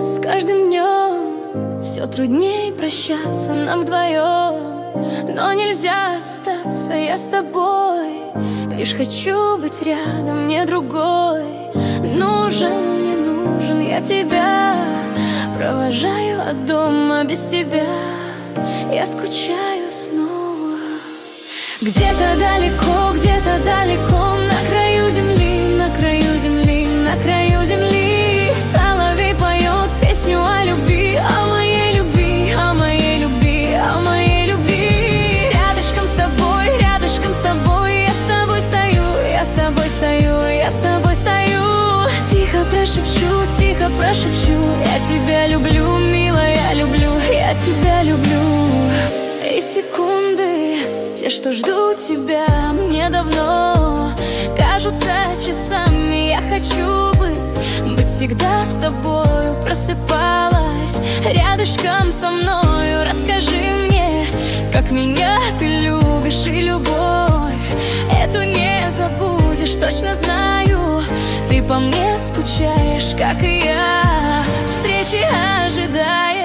С каждым днем все труднее прощаться нам вдвоем. Но нельзя остаться, я с тобой. Лишь хочу быть рядом, не другой. Нужен, не нужен, я тебя провожаю от дома. Без тебя я скучаю снова. Где-то далеко, на краю земли, на краю земли, на краю земли, соловей поет песню о любви, о моей любви, о моей любви, о моей любви. Рядышком с тобой, я с тобой стою, я с тобой стою, я с тобой стою. Тихо прошепчу, я тебя люблю, милая, люблю, я тебя люблю. И секунды, те, что ждут тебя, мне давно кажутся часами. Я хочу быть всегда с тобою. Просыпалась рядышком со мною. Расскажи мне, как меня ты любишь. И любовь эту не забудешь. Точно знаю, ты по мне скучаешь, как и я, встречи ожидаешь.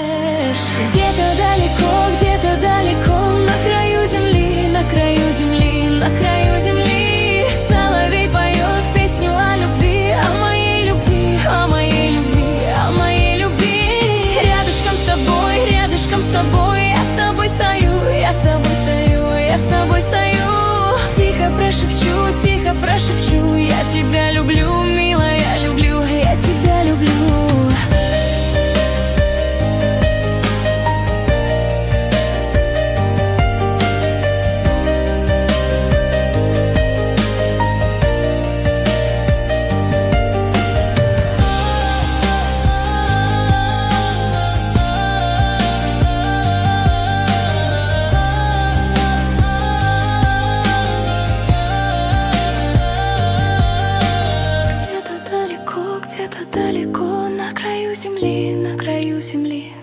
Где-то далеко, на краю земли, на краю земли, на краю земли, соловей поет песню о любви, о моей любви, о моей любви, о моей любви. Рядышком с тобой, я с тобой стою, я с тобой стою, я с тобой стою. Тихо прошепчу, я тебя люблю, милая, люблю, я тебя люблю. Где-то далеко, на краю земли, на краю земли.